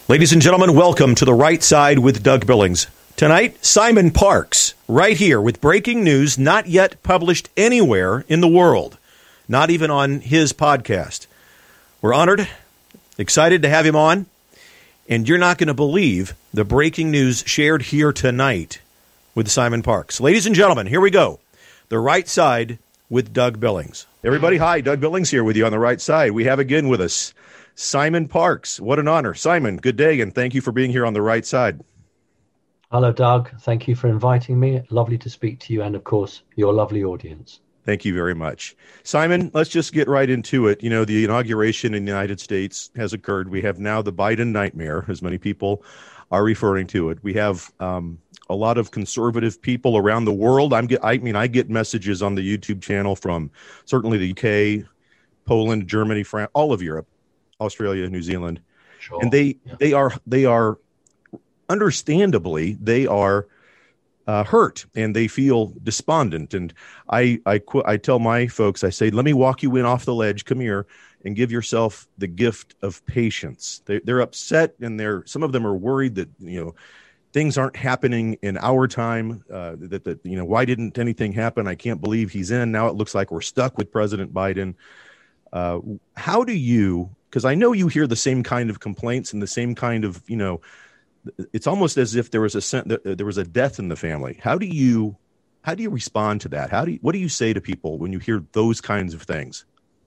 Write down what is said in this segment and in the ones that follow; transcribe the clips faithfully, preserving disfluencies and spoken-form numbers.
Ladies and gentlemen, welcome to The Right Side with Doug Billings. Tonight, Simon Parkes, right here with breaking news not yet published anywhere in the world, not even on his podcast. We're honored, excited to have him on, and you're not going to believe the breaking news shared here tonight with Simon Parkes. Ladies and gentlemen, here we go. The Right Side with Doug Billings. Everybody, hi, Doug Billings here with you on The Right Side. We have again with us Simon Parkes. What an honor. Simon, good day, and thank you for being here on The Right Side. Hello, Doug. Thank you for inviting me. Lovely to speak to you and, of course, your lovely audience. Thank you very much. Simon, let's just get right into it. You know, the inauguration in the United States has occurred. We have now the Biden nightmare, as many people are referring to it. We have um, a lot of conservative people around the world. I'm get, I mean, I get messages on the YouTube channel from certainly the U K, Poland, Germany, France, all of Europe, Australia, New Zealand, sure. and they yeah. they are they are understandably they are uh, hurt and they feel despondent. And I I qu- I tell my folks, I say, let me walk you in off the ledge. Come here and give yourself the gift of patience. They, they're upset, and they're some of them are worried that you know things aren't happening in our time. Uh, that that you know why didn't anything happen? I can't believe he's in. Now it looks like we're stuck with President Biden. Uh, how do you? Because I know you hear the same kind of complaints and the same kind of, you know, it's almost as if there was a there was a death in the family. How do you how do you respond to that? How do you, what do you say to people when you hear those kinds of things?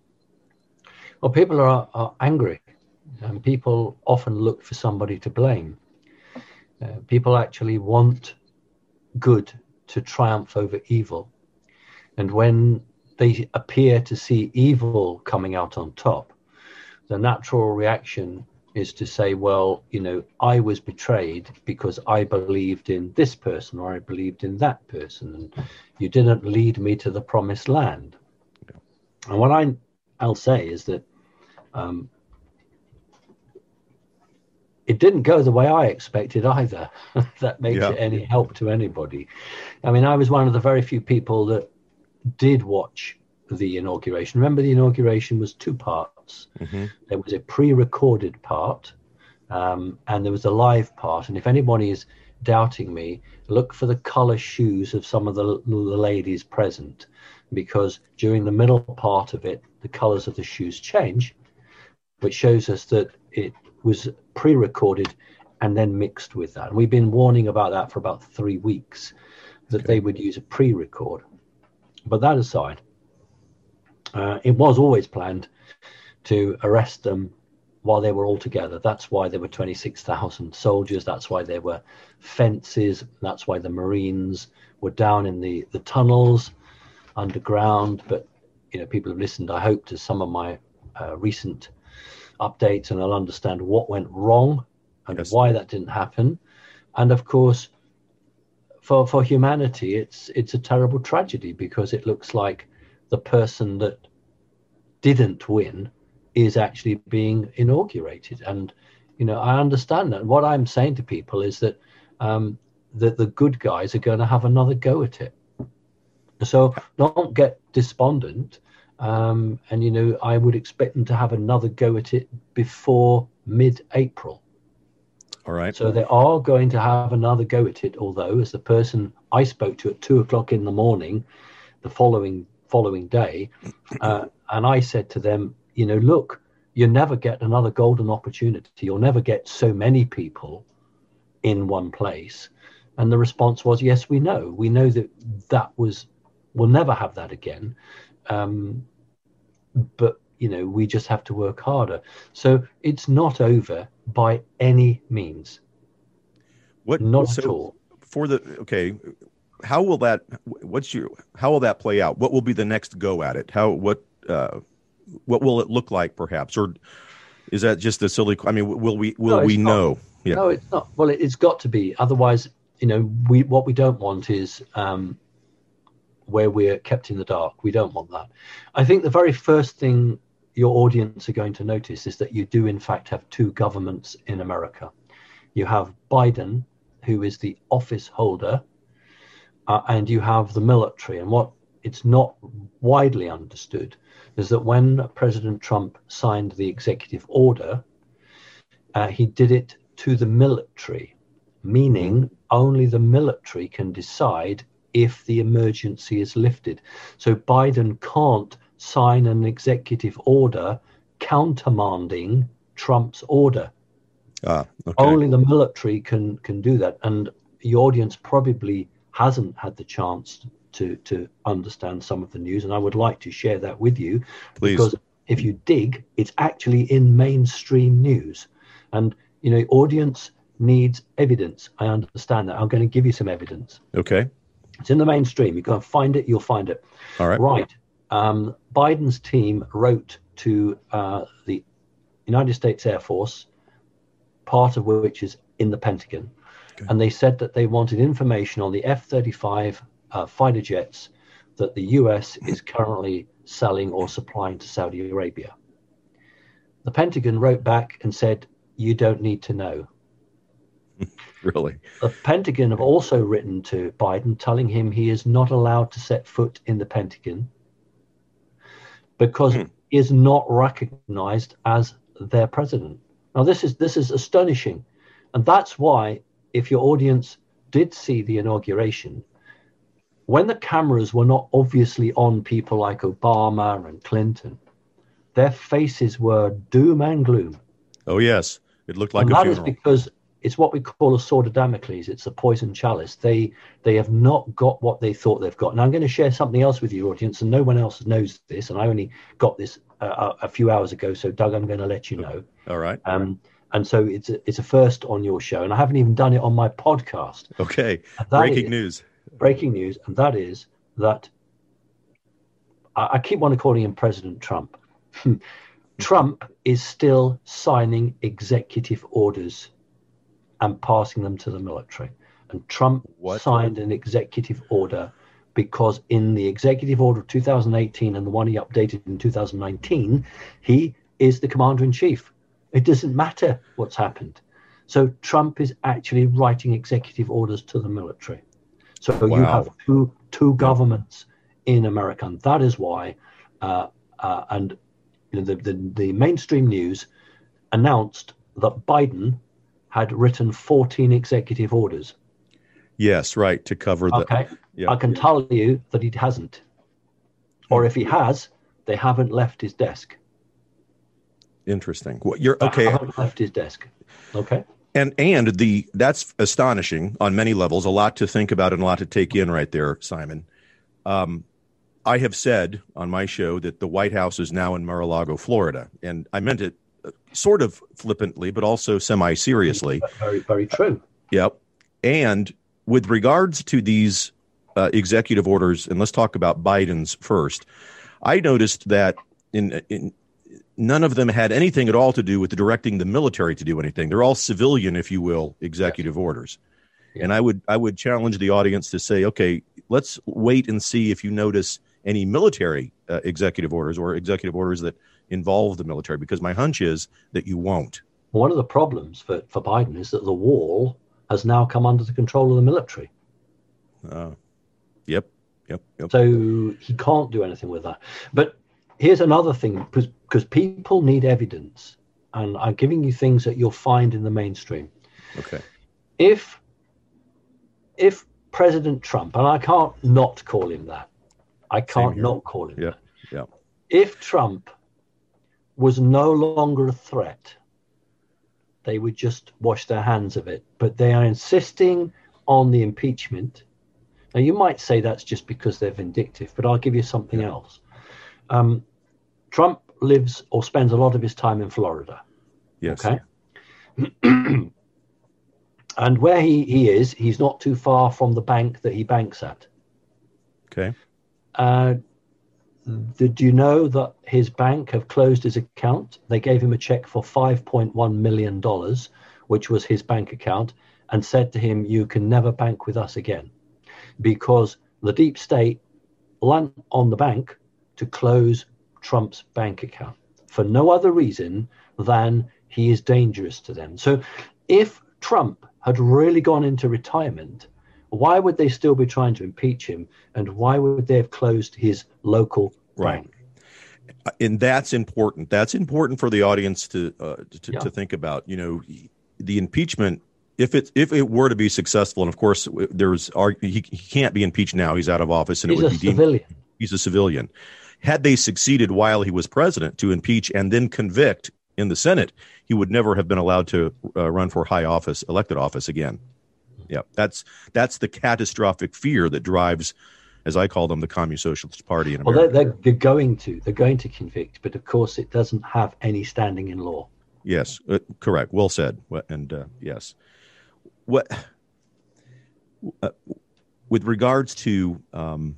Well, people are, are angry, and people often look for somebody to blame. Uh, people actually want good to triumph over evil, and when they appear to see evil coming out on top, the natural reaction is to say, well, you know, I was betrayed because I believed in this person or I believed in that person, and you didn't lead me to the promised land. Yeah. And what I, I'll say is that um, it didn't go the way I expected either. That makes yeah. it any help to anybody. I mean, I was one of the very few people that did watch the inauguration. Remember, the inauguration was two parts. Mm-hmm. There was a pre-recorded part, um, and there was a live part. And if anybody is doubting me, look for the color shoes of some of the, the ladies present, because during the middle part of it, the colors of the shoes change, which shows us that it was pre-recorded and then mixed with that. And we've been warning about that for about three weeks, that okay. they would use a pre-record. But that aside, Uh, it was always planned to arrest them while they were all together. That's why there were twenty-six thousand soldiers. That's why there were fences. That's why the Marines were down in the, the tunnels underground. But, you know, people have listened, I hope, to some of my uh, recent updates, and they'll understand what went wrong and yes. why that didn't happen. And, of course, for, for humanity, it's it's a terrible tragedy, because it looks like the person that didn't win is actually being inaugurated. And, you know, I understand that. What I'm saying to people is that um, that the good guys are going to have another go at it. So don't get despondent. Um, and, you know, I would expect them to have another go at it before mid-April. All right. So they are going to have another go at it, although, as the person I spoke to at two o'clock in the morning, the following following day, uh, and I said to them, you know, look, you never get another golden opportunity. You'll never get so many people in one place. And the response was, yes, we know. We know that that was, we'll never have that again. Um, but, you know, we just have to work harder. So it's not over by any means. What? Not so at all. For the, okay, how will that, what's your, how will that play out? What will be the next go at it? How, what, uh, what will it look like perhaps? Or is that just a silly, I mean, will we, will no, we not. know? Yeah. No, it's not. Well, it, it's got to be. Otherwise, you know, we, what we don't want is um, where we're kept in the dark. We don't want that. I think the very first thing your audience are going to notice is that you do in fact have two governments in America. You have Biden, who is the office holder, uh, and you have the military. And what it's not widely understood is that when President Trump signed the executive order, uh, he did it to the military, meaning only the military can decide if the emergency is lifted. So Biden can't sign an executive order countermanding Trump's order. Ah, okay. Only the military can can do that. And the audience probably hasn't had the chance to to understand some of the news, and I would like to share that with you. Please. Because if you dig, it's actually in mainstream news. And, you know, audience needs evidence. I understand that. I'm going to give you some evidence. Okay. It's in the mainstream. You can find it, you'll find it. All right. Right. Um, Biden's team wrote to uh, the United States Air Force, part of which is in the Pentagon. Okay. And they said that they wanted information on the F thirty-five uh, fighter jets that the U S is currently selling or supplying to Saudi Arabia. The Pentagon wrote back and said, you don't need to know. Really? The Pentagon have also written to Biden telling him he is not allowed to set foot in the Pentagon because hmm. he is not recognized as their president. Now, this is this is astonishing. And that's why, if your audience did see the inauguration, when the cameras were not obviously on people like Obama and Clinton, their faces were doom and gloom. Oh, yes. It looked like and a that funeral. Is because it's what we call a sword of Damocles. It's a poison chalice. They they have not got what they thought they've got. Now, I'm going to share something else with you, audience, and no one else knows this, and I only got this uh, a few hours ago, so, Doug, I'm going to let you know. All right. Um, and so it's a, it's a first on your show, and I haven't even done it on my podcast. Okay. Breaking is, news. Breaking news, and that is that I, I keep wanting to call him President Trump. Trump is still signing executive orders and passing them to the military. And Trump what? signed an executive order because in the executive order of two thousand eighteen and the one he updated in two thousand nineteen, he is the commander-in-chief. It doesn't matter what's happened. So Trump is actually writing executive orders to the military. So wow. you have two two governments in America, and that is why, uh, uh, and you know, the, the the mainstream news announced that Biden had written fourteen executive orders. Yes, right, to cover the. Okay, yeah. I can tell you that he hasn't, or if he has, they haven't left his desk. Interesting. Well, you're okay. They haven't left his desk. Okay. And and the that's astonishing on many levels. A lot to think about and a lot to take in right there, Simon. Um, I have said on my show that the White House is now in Mar-a-Lago, Florida, and I meant it sort of flippantly, but also semi-seriously. Very, very true. Uh, yep. And with regards to these uh, executive orders, and let's talk about Biden's first, I noticed that in in. None of them had anything at all to do with directing the military to do anything. They're all civilian, if you will, executive yes. orders. Yeah. And I would I would challenge the audience to say, okay, let's wait and see if you notice any military uh, executive orders or executive orders that involve the military, because my hunch is that you won't. One of the problems for, for Biden is that the wall has now come under the control of the military. Uh, yep, yep, yep. So he can't do anything with that. But here's another thing, because because people need evidence, and I'm giving you things that you'll find in the mainstream. Okay. If if President Trump, and I can't not call him that, I can't not call him yeah. that. Yeah. If Trump was no longer a threat, they would just wash their hands of it. But they are insisting on the impeachment. Now, you might say that's just because they're vindictive, but I'll give you something yeah. else. Um, Trump lives or spends a lot of his time in Florida. Yes. Okay. And where he, he is, he's not too far from the bank that he banks at. Okay. Uh, did you know that his bank have closed his account? They gave him a check for five point one million dollars, which was his bank account, and said to him, you can never bank with us again, because the deep state went on the bank to close Trump's bank account for no other reason than he is dangerous to them. So if Trump had really gone into retirement, why would they still be trying to impeach him? And why would they have closed his local right. bank? And that's important. That's important for the audience to uh, to, yeah. to think about. You know, the impeachment, if it if it were to be successful, and of course there's he, he can't be impeached now, he's out of office, and he's it would a be deemed civilian. He's a civilian. Had they succeeded while he was president to impeach and then convict in the Senate, he would never have been allowed to uh, run for high office, elected office again. Yeah, that's that's the catastrophic fear that drives, as I call them, the Communist Socialist Party in America. Well, they're, they're, they're going to they're going to convict, but of course it doesn't have any standing in law. Yes, uh, correct. Well said. And uh, yes, what uh, with regards to um,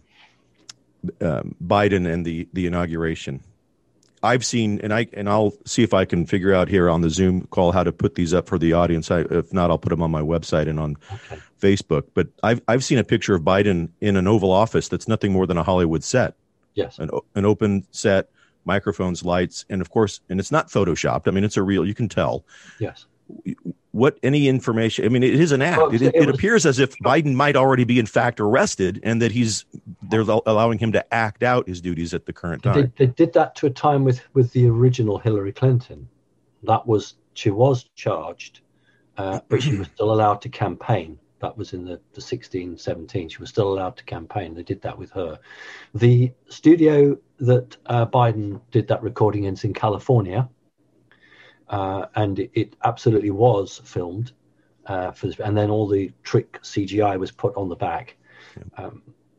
um, Biden and the the inauguration, I've seen, and I and I'll see if I can figure out here on the Zoom call how to put these up for the audience. I, if not, I'll put them on my website and on okay. Facebook. But I've I've seen a picture of Biden in an Oval Office that's nothing more than a Hollywood set. Yes, an an open set, microphones, lights, and of course, and it's not photoshopped. I mean, it's a real. You can tell. Yes. What any information? I mean, it is an act. Well, it, it, it was, appears as if Biden might already be in fact arrested, and that he's they're allowing him to act out his duties at the current time. They, they did that to a time with with the original Hillary Clinton. That was she was charged, uh, but she was still allowed to campaign. That was in the, the sixteen, seventeen. She was still allowed to campaign. They did that with her. The studio that uh, Biden did that recording in is in California. Uh, and it, it absolutely was filmed, uh, for, and then all the trick C G I was put on the back. Um,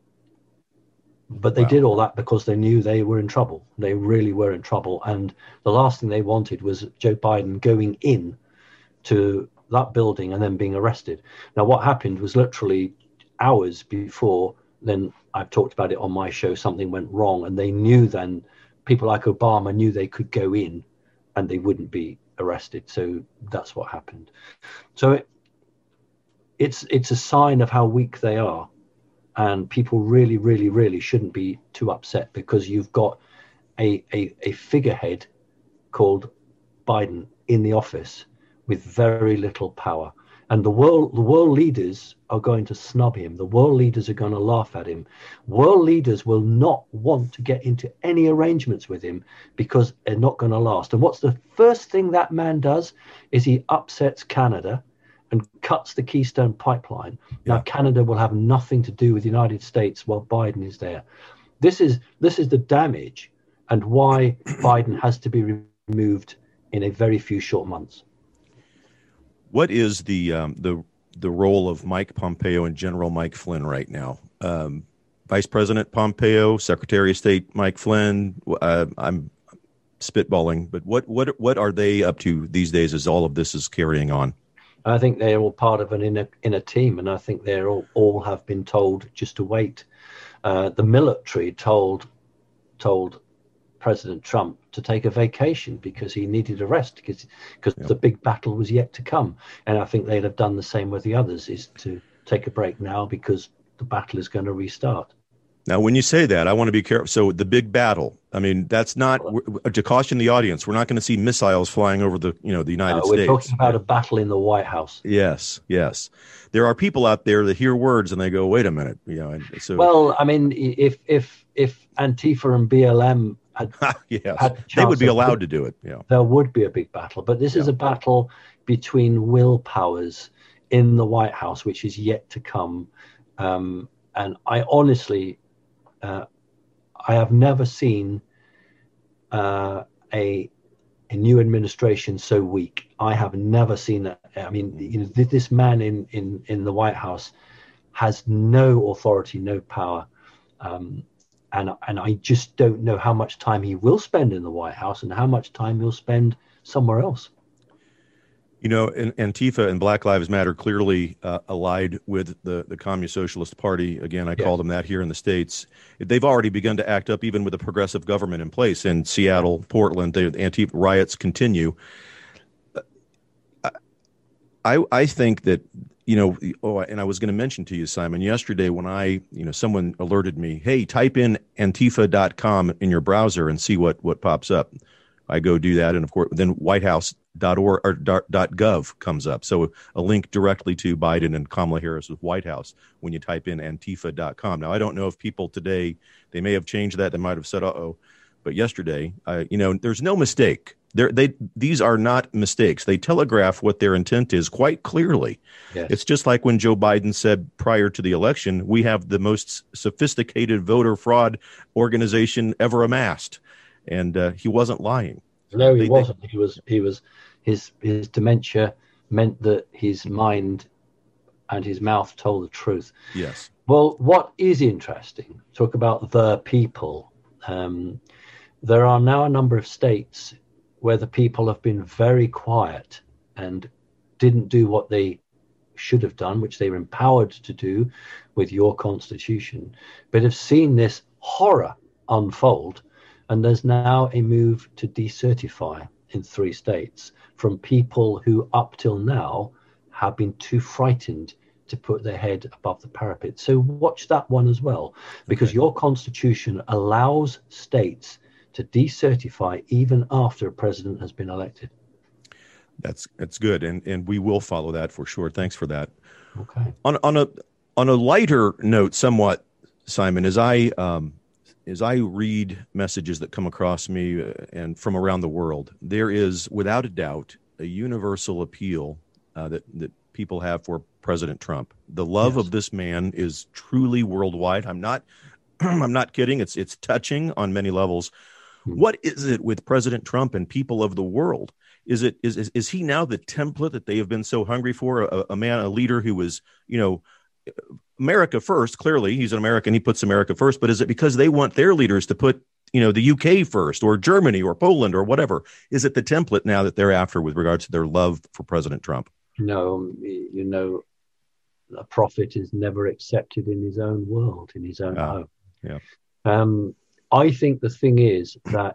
but they wow. did all that because they knew they were in trouble. They really were in trouble. And the last thing they wanted was Joe Biden going in to that building and then being arrested. Now, what happened was literally hours before then, I've talked about it on my show, something went wrong. And they knew then, people like Obama knew they could go in and they wouldn't be arrested. So that's what happened. So it, it's it's a sign of how weak they are. And people really, really, really shouldn't be too upset because you've got a, a, a figurehead called Biden in the office with very little power. And the world, the world leaders are going to snub him. The world leaders are going to laugh at him. World leaders will not want to get into any arrangements with him because they're not going to last. And what's the first thing that man does is he upsets Canada and cuts the Keystone Pipeline. Yeah. Now, Canada will have nothing to do with the United States while Biden is there. This is this is the damage and why Biden has to be removed in a very few short months. What is the um, the the role of Mike Pompeo and General Mike Flynn right now? Um, Vice President Pompeo, Secretary of State Mike Flynn. Uh, I'm spitballing, but what what what are they up to these days as all of this is carrying on? I think they're all part of an inner inner team, and I think they're all all have been told just to wait. Uh, the military told told President Trump to take a vacation because he needed a rest because because yeah. the big battle was yet to come. And I think they'd have done the same with the others, is to take a break now because the battle is going to restart. Now, when you say that, I want to be careful. So the big battle, I mean, that's not to caution the audience. We're not going to see missiles flying over the, you know, the United no, we're States. We're talking about a battle in the White House. Yes, yes. There are people out there that hear words and they go, "Wait a minute," you know. And so, well, I mean, if if if Antifa and B L M had, yes. had they would be allowed to do it. Yeah, there would be a big battle. But this yeah. is a battle between will powers in the White House, which is yet to come. Um, and I honestly. Uh, I have never seen uh, a a new administration so weak. I have never seen that. I mean, you know, this man in, in, in the White House has no authority, no power, um, and and I just don't know how much time he will spend in the White House and how much time he'll spend somewhere else. You know, Antifa and Black Lives Matter clearly uh, allied with the, the Communist Socialist Party. Again, I yes. call them that here in the States. They've already begun to act up even with a progressive government in place in Seattle, Portland. The Antifa riots continue. I I think that, you know, oh, and I was going to mention to you, Simon, yesterday when I, you know, someone alerted me, hey, type in antifa dot com in your browser and see what, what pops up. I go do that. And of course, then white house dot org or .gov comes up. So a link directly to Biden and Kamala Harris's White House when you type in antifa dot com. Now, I don't know if people today, they may have changed that. They might have said, uh-oh. But yesterday, uh, you know, there's no mistake. They're, they these are not mistakes. They telegraph what their intent is quite clearly. Yes. It's just like when Joe Biden said prior to the election, we have the most sophisticated voter fraud organization ever amassed, and uh, he wasn't lying. No, he they, wasn't. They, he was. He was. His his dementia meant that his mind and his mouth told the truth. Yes. Well, what is interesting? Talk about the people. Um, there are now a number of states where the people have been very quiet and didn't do what they should have done, which they were empowered to do with your constitution, but have seen this horror unfold. And there's now a move to decertify in three states from people who up till now have been too frightened to put their head above the parapet. So watch that one as well, because okay. your constitution allows states to decertify even after a president has been elected. That's that's good, and and we will follow that for sure. Thanks for that. Okay. On on a on a lighter note, somewhat, Simon, as I um, as I read messages that come across me uh, and from around the world, there is without a doubt a universal appeal uh, that that people have for President Trump. The love yes. of this man is truly worldwide. I'm not I'm not kidding. It's it's touching on many levels. What is it with President Trump and people of the world? Is it is is, is he now the template that they have been so hungry for? A, a man, a leader who was, you know, America first. Clearly, he's an American. He puts America first. But is it because they want their leaders to put, you know, the U K first, or Germany, or Poland, or whatever? Is it the template now that they're after with regards to their love for President Trump? No, you know, a prophet is never accepted in his own world, in his own uh, home. Yeah. Um, I think the thing is that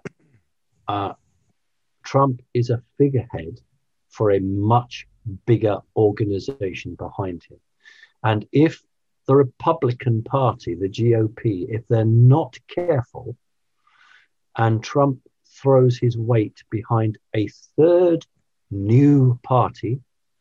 uh, Trump is a figurehead for a much bigger organization behind him. And if the Republican Party, the G O P, if they're not careful and Trump throws his weight behind a third new party,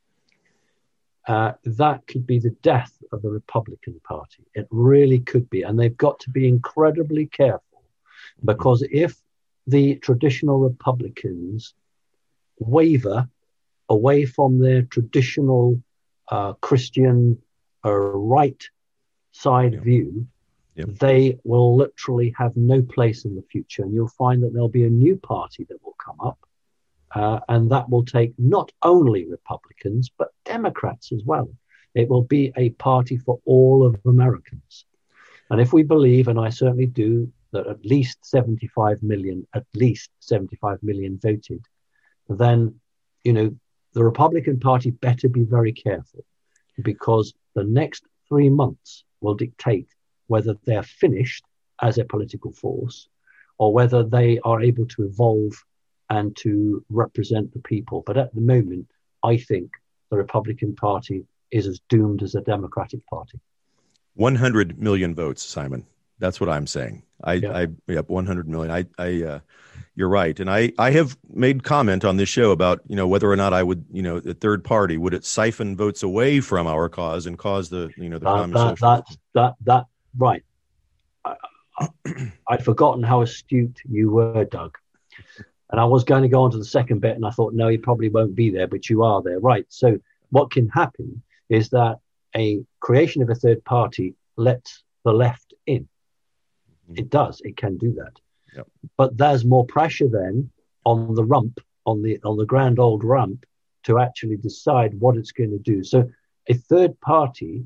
uh, that could be the death of the Republican Party. It really could be. And they've got to be incredibly careful. Because if the traditional Republicans waver away from their traditional uh, Christian uh, right side yeah. view, yep. they will literally have no place in the future. And you'll find that there'll be a new party that will come up. Uh, and that will take not only Republicans, but Democrats as well. It will be a party for all of Americans. And if we believe, and I certainly do, that at least seventy-five million, at least seventy-five million voted, then, you know, the Republican Party better be very careful, because the next three months will dictate whether they're finished as a political force or whether they are able to evolve and to represent the people. But at the moment, I think the Republican Party is as doomed as the Democratic Party. one hundred million votes, Simon. That's what I'm saying. I, yeah. I, yep, one hundred million. I, I, uh, you're right. And I, I have made comment on this show about, you know, whether or not I would, you know, the third party, would it siphon votes away from our cause and cause the, you know, the that, that, that, that, that, right. I, I, I'd forgotten how astute you were, Doug. And I was going to go on to the second bit, and I thought, no, you probably won't be there, but you are there. Right. So what can happen is that a creation of a third party lets the left in. It does. It can do that. Yep. But there's more pressure then on the rump, on the on the grand old rump, to actually decide what it's going to do. So a third party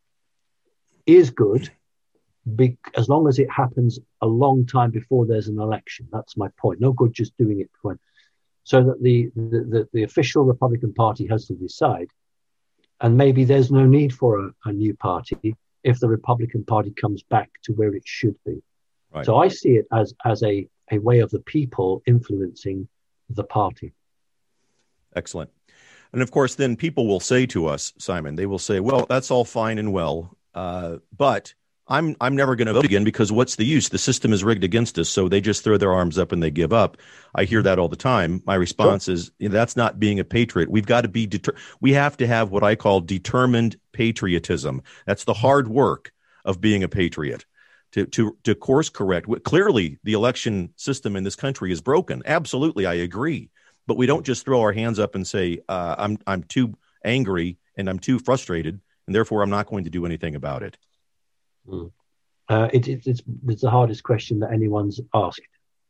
is good be, as long as it happens a long time before there's an election. That's my point. No good just doing it when, so that the, the, the, the official Republican Party has to decide. And maybe there's no need for a, a new party if the Republican Party comes back to where it should be. Right. So I see it as as a, a way of the people influencing the party. Excellent. And of course, then people will say to us, Simon, they will say, well, that's all fine and well, uh, but I'm I'm never going to vote again because what's the use? The system is rigged against us. So they just throw their arms up and they give up. I hear that all the time. My response sure. is, you know, that's not being a patriot. We've got to be deter- we have to have what I call determined patriotism. That's the hard work of being a patriot. to to to course correct. Clearly, the election system in this country is broken. Absolutely, I agree. But we don't just throw our hands up and say, uh, "I'm I'm too angry and I'm too frustrated, and therefore I'm not going to do anything about it." Mm. Uh, it, it, it's it's the hardest question that anyone's asked,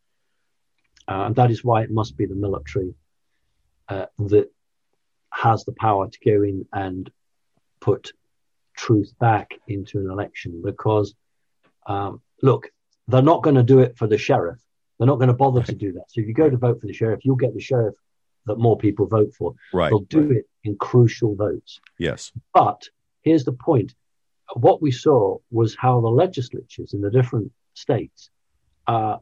uh, and that is why it must be the military uh, that has the power to go in and put truth back into an election. Because um, look, they're not going to do it for the sheriff. They're not going to bother right. to do that. So if you go to vote for the sheriff, you'll get the sheriff that more people vote for. Right. They'll do right. it in crucial votes. Yes. But here's the point. What we saw was how the legislatures in the different states uh,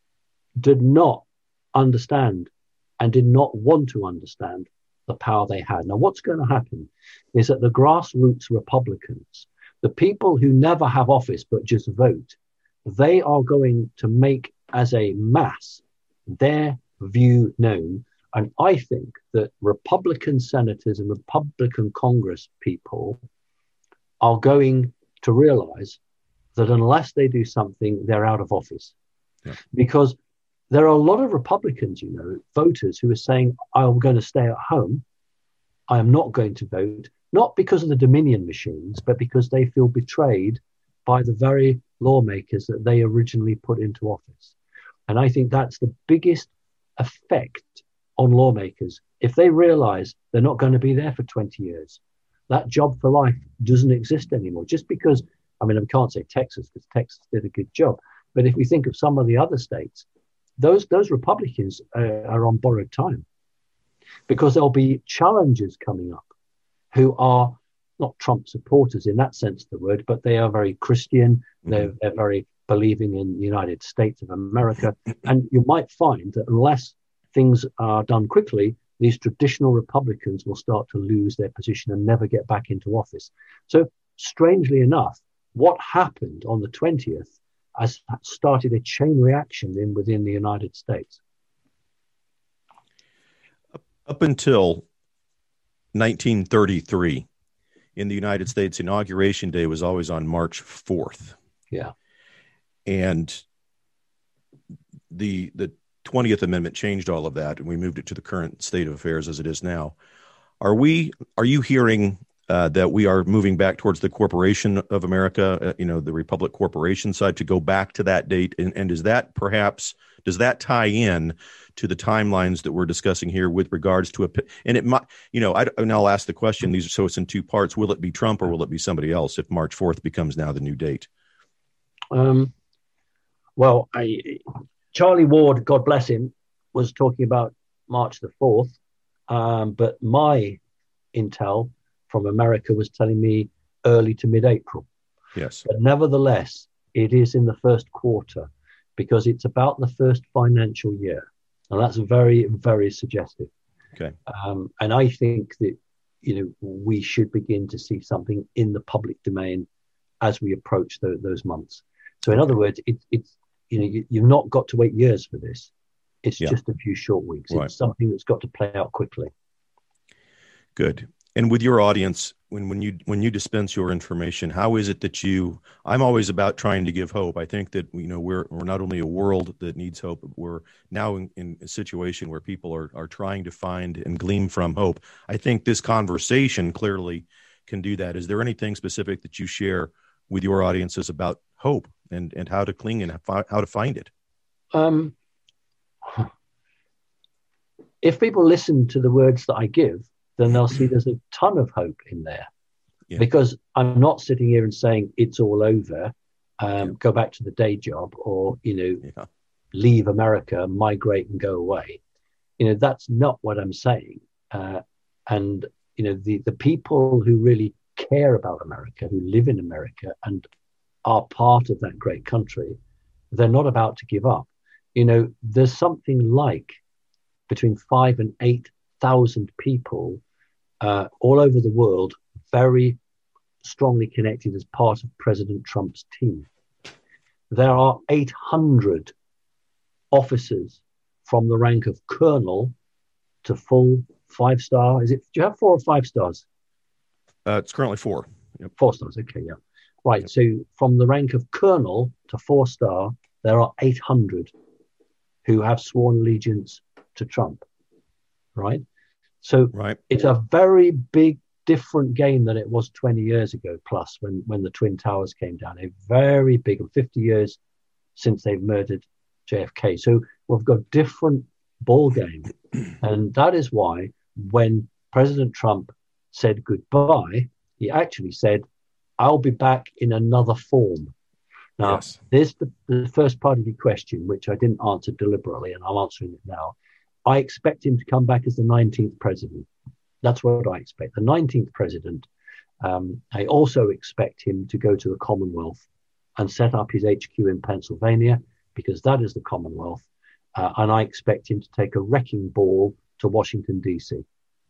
did not understand and did not want to understand the power they had. Now, what's going to happen is that the grassroots Republicans, the people who never have office but just vote, they are going to make as a mass their view known. And I think that Republican senators and Republican Congress people are going to realize that unless they do something, they're out of office. Yeah. Because there are a lot of Republicans, you know, voters who are saying, I'm going to stay at home. I am not going to vote, not because of the Dominion machines, but because they feel betrayed by the very lawmakers that they originally put into office. And I think that's the biggest effect on lawmakers. If they realize they're not going to be there for twenty years, that job for life doesn't exist anymore. Just because, I mean, I can't say Texas because Texas did a good job. But if we think of some of the other states, those those Republicans uh, are on borrowed time, because there'll be challengers coming up who are not Trump supporters in that sense of the word, but they are very Christian. Mm-hmm. They're, they're very believing in the United States of America. And you might find that unless things are done quickly, these traditional Republicans will start to lose their position and never get back into office. So strangely enough, what happened on the twentieth has started a chain reaction in within the United States. Up until nineteen thirty-three, in the United States, Inauguration Day was always on March fourth. Yeah. And the the twentieth Amendment changed all of that, and we moved it to the current state of affairs as it is now. Are we? Are you hearing uh, that we are moving back towards the Corporation of America, uh, you know, the Republic Corporation side, to go back to that date? And, and is that perhaps, does that tie in to the timelines that we're discussing here with regards to a, and it might, you know, I, and I'll ask the question, these are, so it's in two parts. Will it be Trump or will it be somebody else if March fourth becomes now the new date? Um, well, I, Charlie Ward, God bless him, was talking about March the fourth. Um, but my intel from America was telling me early to mid-April. Yes. But nevertheless, it is in the first quarter because it's about the first financial year. And that's very, very suggestive. Okay. Um, and I think that, you know, we should begin to see something in the public domain as we approach the, those months. So in okay. other words, it, it's, you know, you, you've not got to wait years for this. It's yeah. just a few short weeks. Right. It's something that's got to play out quickly. Good. And with your audience, when, when you when you dispense your information, how is it that you, I'm always about trying to give hope. I think that, you know, we're we're not only a world that needs hope, but we're now in, in a situation where people are, are trying to find and glean from hope. I think this conversation clearly can do that. Is there anything specific that you share with your audiences about hope and, and how to cling and how to find it? Um, if people listen to the words that I give, then they'll see there's a ton of hope in there. Yeah. Because I'm not sitting here and saying it's all over, um, yeah. go back to the day job, or, you know, yeah. leave America, migrate and go away. You know, that's not what I'm saying. Uh, and, you know, the, the people who really care about America, who live in America and are part of that great country, they're not about to give up. You know, there's something like between five and eight thousand people uh, all over the world, very strongly connected as part of President Trump's team. There are eight hundred officers from the rank of colonel to full five star. Is it? Do you have four or five stars? Uh, it's currently four. Yep. Four stars. Okay, yeah. Right. So from the rank of colonel to four star, there are eight hundred who have sworn allegiance to Trump. Right. So right. It's a very big, different game than it was twenty years ago, plus when, when the Twin Towers came down. A very big, fifty years since they've murdered J F K. So we've got different ball game. And that is why when President Trump said goodbye, he actually said, I'll be back in another form. Now, yes. There's the, the first part of your question, which I didn't answer deliberately, and I'm answering it now. I expect him to come back as the nineteenth president. That's what I expect. The nineteenth president. Um, I also expect him to go to the Commonwealth and set up his H Q in Pennsylvania, because that is the Commonwealth. Uh, and I expect him to take a wrecking ball to Washington, D C.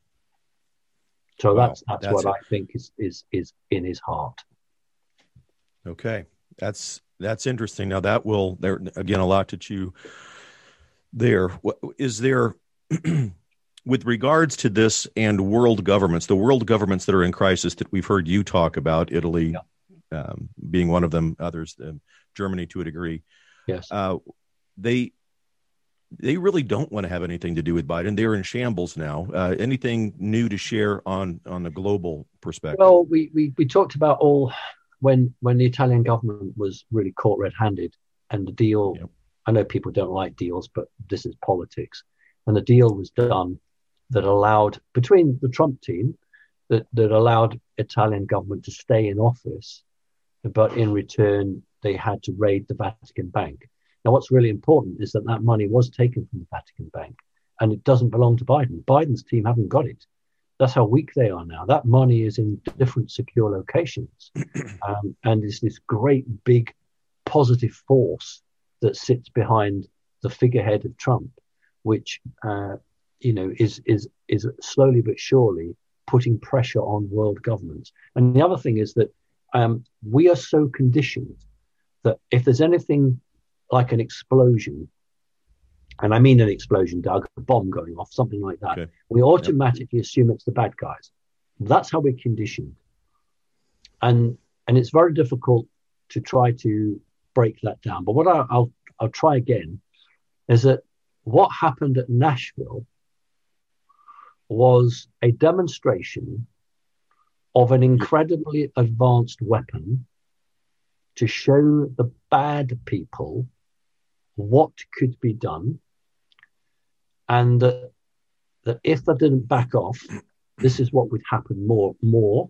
So wow, that's that's, that's what it. I think is, is is in his heart. Okay, that's that's interesting. Now that will there again a lot to chew there. What, is there with regards to this and world governments, the world governments that are in crisis that we've heard you talk about, Italy yeah. um, being one of them, others, uh, Germany to a degree. Yes, uh, they. They really don't want to have anything to do with Biden. They're in shambles now. Uh, anything new to share on, on the global perspective? Well, we, we, we talked about all when when the Italian government was really caught red-handed, and the deal, yep. I know people don't like deals, but this is politics. And the deal was done that allowed, between the Trump team, that, that allowed Italian government to stay in office, but in return, they had to raid the Vatican Bank. Now, what's really important is that that money was taken from the Vatican Bank, and it doesn't belong to Biden. Biden's team haven't got it. That's how weak they are now. That money is in different secure locations, um, and it's this great big positive force that sits behind the figurehead of Trump, which uh, you know is is is slowly but surely putting pressure on world governments. And the other thing is that um, we are so conditioned that if there's anything like an explosion, and I mean an explosion, Doug, a bomb going off, something like that, okay. we automatically yep. assume it's the bad guys. That's how we're conditioned. And and it's very difficult to try to break that down. But what I, I'll I'll try again is that what happened at Nashville was a demonstration of an incredibly advanced weapon to show the bad people what could be done, and that, that if they didn't back off, this is what would happen more, more.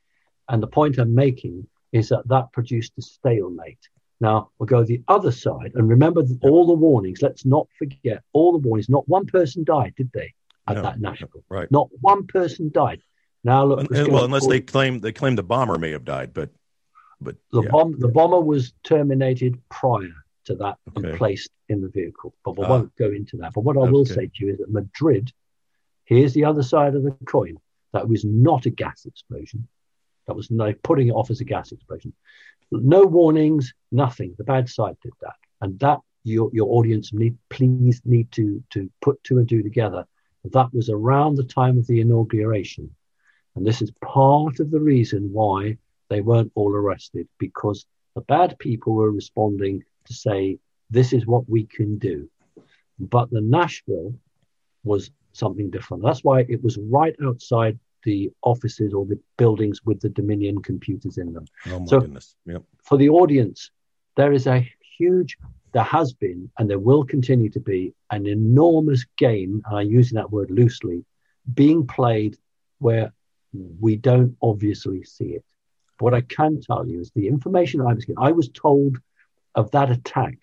And the point I'm making is that that produced a stalemate. Now, we'll go the other side, and remember all the warnings. Let's not forget all the warnings. Not one person died, did they, at no, that Nashville? Right. Not one person died. Now, look. And, well, unless they claim they claim the bomber may have died, but but the yeah. bomb the bomber was terminated prior to that okay. and placed in the vehicle. But we ah. won't go into that. But what I will okay. say to you is that Madrid, here's the other side of the coin. That was not a gas explosion. That was no putting it off as a gas explosion. No warnings, nothing. The bad side did that. And that your your audience need please need to to put two and two together. That was around the time of the inauguration. And this is part of the reason why they weren't all arrested, because the bad people were responding to say, this is what we can do. But the Nashville was something different. That's why it was right outside the offices or the buildings with the Dominion computers in them. Oh my so goodness. Yep. For the audience, there is a huge, there has been, and there will continue to be an enormous game, and I'm using that word loosely, being played where we don't obviously see it. What I can tell you is the information I was given. I was told of that attack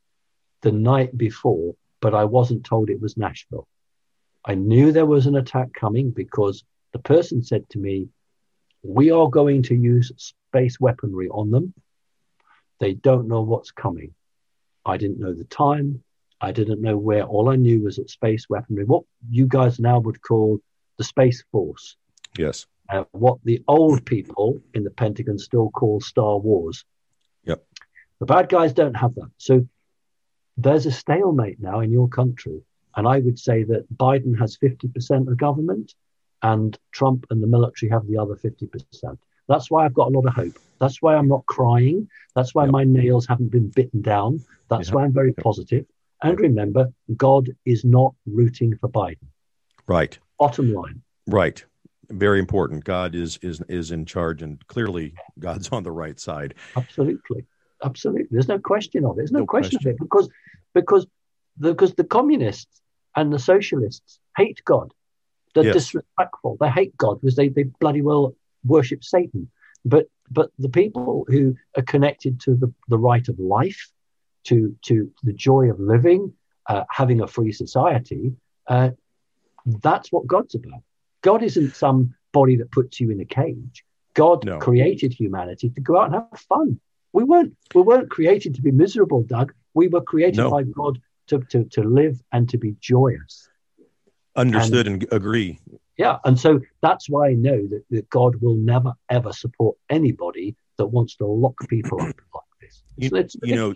the night before, but I wasn't told it was Nashville. I knew there was an attack coming because the person said to me, we are going to use space weaponry on them. They don't know what's coming. I didn't know the time. I didn't know where. All I knew was that space weaponry, what you guys now would call the Space Force. Yes. Uh, what the old people in the Pentagon still call Star Wars. Yep. The bad guys don't have that. So there's a stalemate now in your country. And I would say that Biden has fifty percent of government and Trump and the military have the other fifty percent. That's why I've got a lot of hope. That's why I'm not crying. That's why yep. my nails haven't been bitten down. That's yep. why I'm very yep. positive. And remember, God is not rooting for Biden. Right. Bottom line. Right. Very important. God is is is in charge, and clearly God's on the right side. Absolutely. Absolutely. There's no question of it. There's no, no question, question of it because because the, because the communists and the socialists hate God. They're yes. disrespectful. They hate God because they, they bloody well worship Satan. But but the people who are connected to the, the right of life, to to the joy of living, uh, having a free society, uh, that's what God's about. God isn't some body that puts you in a cage. God no. created humanity to go out and have fun. We weren't we weren't created to be miserable, Doug. We were created no. by God to, to, to live and to be joyous. Understood and, and agree. Yeah, and so that's why I know that, that God will never, ever support anybody that wants to lock people up like this. It's, you, it's you know,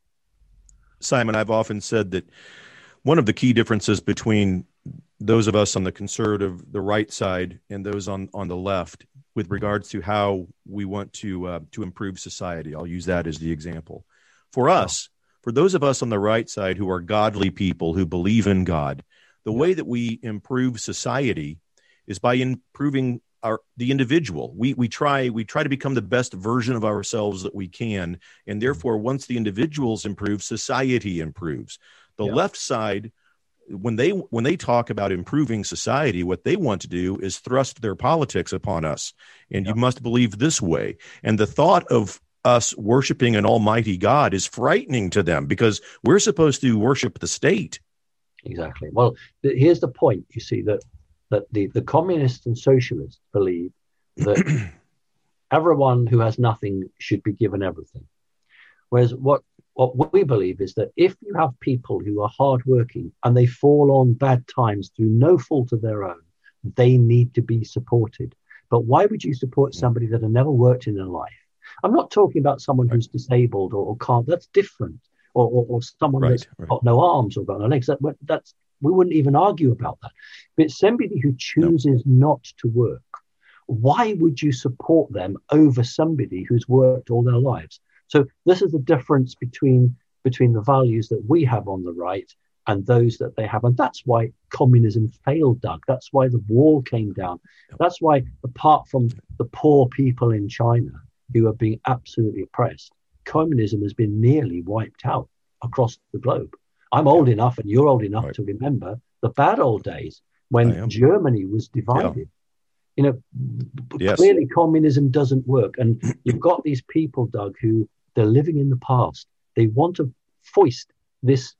Simon, I've often said that one of the key differences between those of us on the conservative, the right side, and those on, on the left with regards to how we want to uh, to improve society, I'll use that as the example. For us, for those of us on the right side who are godly people who believe in God, the way that we improve society is by improving our the individual. We we try we try to become the best version of ourselves that we can, and therefore, once the individuals improve, society improves. The yeah. left side, when they when they talk about improving society, what they want to do is thrust their politics upon us, and yeah. you must believe this way. And the thought of us worshiping an almighty God is frightening to them because we're supposed to worship the state. Exactly. Well, th- here's the point. You see that that the, the communists and socialists believe that everyone who has nothing should be given everything. Whereas what, what we believe is that if you have people who are hardworking and they fall on bad times through no fault of their own, they need to be supported. But why would you support somebody that has never worked in their life? I'm not talking about someone who's disabled or, or can't. That's different. Or, or, or someone right, that's right. got no arms or got no legs. That, that's we wouldn't even argue about that. But somebody who chooses no. not to work, why would you support them over somebody who's worked all their lives? So this is the difference between between the values that we have on the right and those that they have. And that's why communism failed, Doug. That's why the wall came down. That's why, apart from the poor people in China who are being absolutely oppressed, communism has been nearly wiped out across the globe. I'm old yeah. enough and you're old enough right. to remember the bad old days when Germany was divided. Yeah. You know, yes. clearly communism doesn't work. And you've got these people, Doug, who they're living in the past. They want to foist this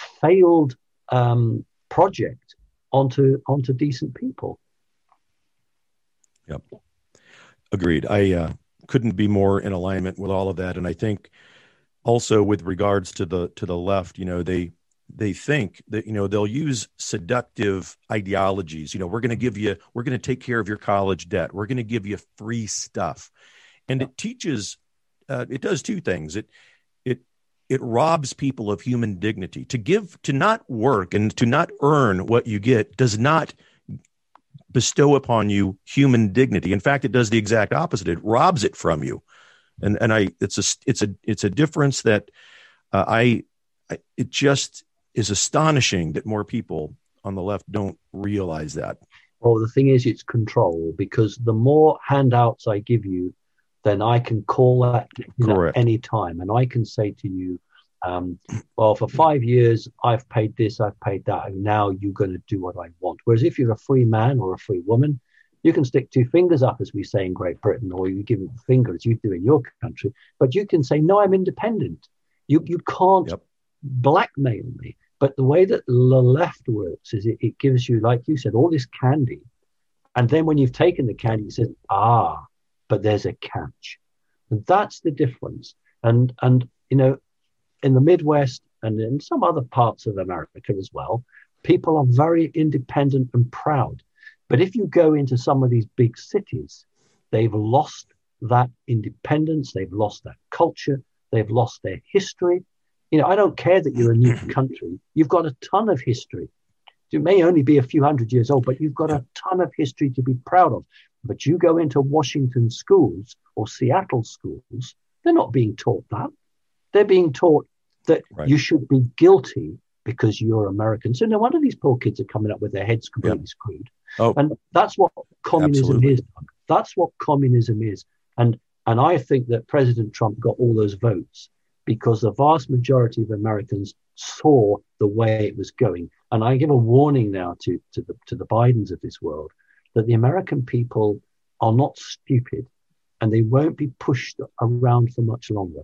failed um, project onto onto decent people. Yep. Agreed. I uh, couldn't be more in alignment with all of that. And I think also with regards to the to the left, you know, they they think that, you know, they'll use seductive ideologies. You know, we're going to give you, we're going to take care of your college debt. We're going to give you free stuff. And it teaches, uh, it does two things. It, it, it robs people of human dignity. To give, to not work and to not earn what you get does not bestow upon you human dignity. In fact, it does the exact opposite. It robs it from you. And, and I, it's a, it's a, it's a difference that uh, I, I, it just is astonishing that more people on the left don't realize that. Well, the thing is, it's control, because the more handouts I give you, then I can call that at any time. And I can say to you, um, well, for five years, I've paid this, I've paid that, and now you're going to do what I want. Whereas if you're a free man or a free woman, you can stick two fingers up, as we say in Great Britain, or you give a finger, as you do in your country. But you can say, no, I'm independent. You, you can't yep. blackmail me. But the way that the left works is it, it gives you, like you said, all this candy. And then when you've taken the candy, it says, ah, but there's a catch. And that's the difference. And, and you know, in the Midwest and in some other parts of America as well, people are very independent and proud. But if you go into some of these big cities, they've lost that independence. They've lost that culture. They've lost their history. You know, I don't care that you're a new country. You've got a ton of history. You may only be a few hundred years old, but you've got a ton of history to be proud of. But you go into Washington schools or Seattle schools, they're not being taught that. They're being taught that right. you should be guilty because you're American. So no wonder these poor kids are coming up with their heads completely yep. screwed. Oh, and that's what communism absolutely. is. That's what communism is. And and I think that President Trump got all those votes because the vast majority of Americans saw the way it was going. And I give a warning now to, to the to the Bidens of this world that the American people are not stupid and they won't be pushed around for much longer.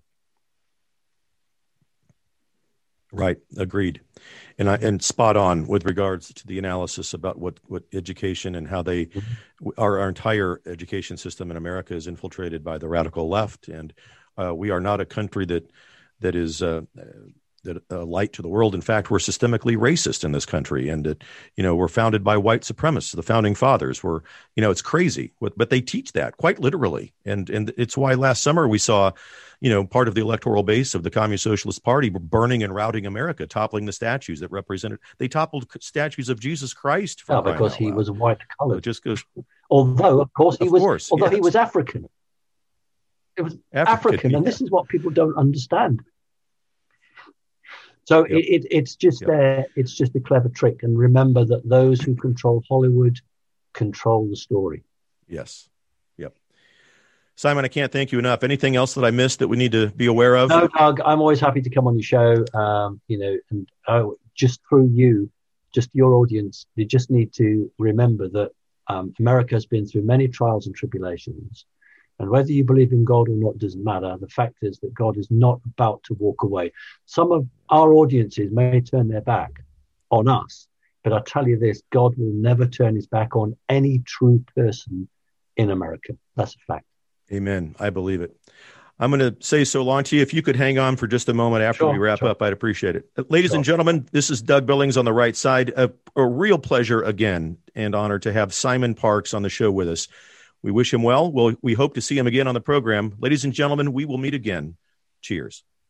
Right. Agreed. And I, and spot on with regards to the analysis about what, what education and how they, mm-hmm. our, our entire education system in America is infiltrated by the radical left. And uh, we are not a country that, that is uh, that a light to the world. In fact, we're systemically racist in this country. And, that, you know, we're founded by white supremacists. The founding fathers were, you know, it's crazy, but they teach that quite literally. And, and it's why last summer we saw, you know, part of the electoral base of the Communist Socialist Party burning and routing America, toppling the statues that represented, they toppled statues of Jesus Christ. For no, because he was white colored. So it just goes. Although, of course, he of was, course, although yes. he was African. It was African, African yeah. and this is what people don't understand. So yep. it, it, it's just yep. there. It's just a clever trick. And remember that those who control Hollywood control the story. Yes. Yep. Simon, I can't thank you enough. Anything else that I missed that we need to be aware of? No, Doug, I'm always happy to come on your show. Um, you know, and oh, just through you, just your audience, they just need to remember that um, America has been through many trials and tribulations. And whether you believe in God or not doesn't matter. The fact is that God is not about to walk away. Some of our audiences may turn their back on us, but I tell you this, God will never turn his back on any true person in America. That's a fact. Amen. I believe it. I'm going to say so long to you. If you could hang on for just a moment after sure, we wrap sure. up, I'd appreciate it. Ladies sure. and gentlemen, this is Doug Billings on the right side. A, a real pleasure again and honor to have Simon Parkes on the show with us. We wish him well. We'll we hope to see him again on the program. Ladies and gentlemen, we will meet again. Cheers.